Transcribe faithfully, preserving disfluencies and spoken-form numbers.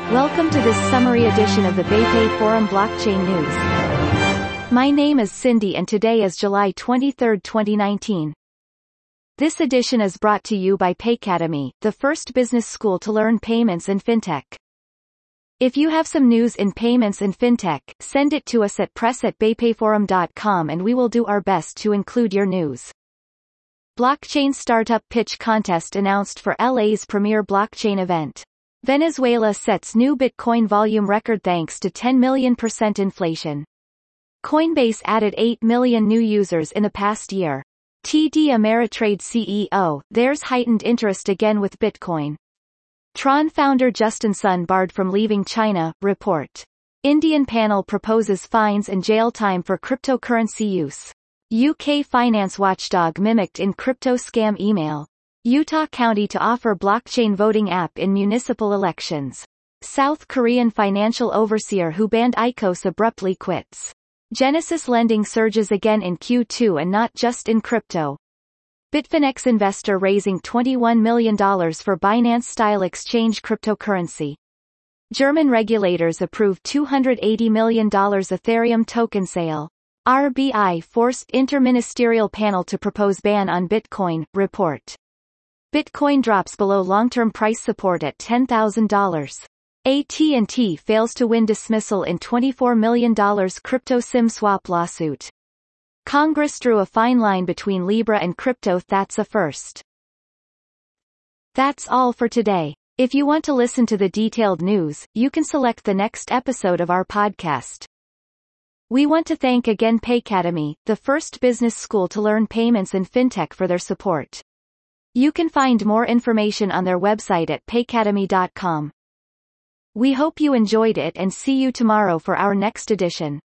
Welcome to this summary edition of the BayPay Forum Blockchain News. My name is Cindy and today is July twenty-third, twenty nineteen. This edition is brought to you by Paycademy, the first business school to learn payments and fintech. If you have some news in payments and fintech, send it to us at press at baypayforum dot com and we will do our best to include your news. Blockchain Startup Pitch Contest announced for L A's premier blockchain event. Venezuela sets new Bitcoin volume record thanks to ten million percent inflation. Coinbase added eight million new users in the past year. T D Ameritrade C E O, there's heightened interest again with Bitcoin. Tron founder Justin Sun barred from leaving China, report. Indian panel proposes fines and jail time for cryptocurrency use. U K finance watchdog mimicked in crypto scam email. Utah County to offer blockchain voting app in municipal elections. South Korean financial overseer who banned I C O S abruptly quits. Genesis lending surges again in Q two and not just in crypto. Bitfinex investor raising twenty-one million dollars for Binance-style exchange cryptocurrency. German regulators approve two hundred eighty million dollars Ethereum token sale. R B I forced interministerial panel to propose ban on Bitcoin, report. Bitcoin drops below long-term price support at ten thousand dollars. A T and T fails to win dismissal in twenty-four million dollars crypto SIM swap lawsuit. Congress drew a fine line between Libra and crypto. That's a first. That's all for today. If you want to listen to the detailed news, you can select the next episode of our podcast. We want to thank again Paycademy, the first business school to learn payments and fintech, for their support. You can find more information on their website at paycademy dot com. We hope you enjoyed it and see you tomorrow for our next edition.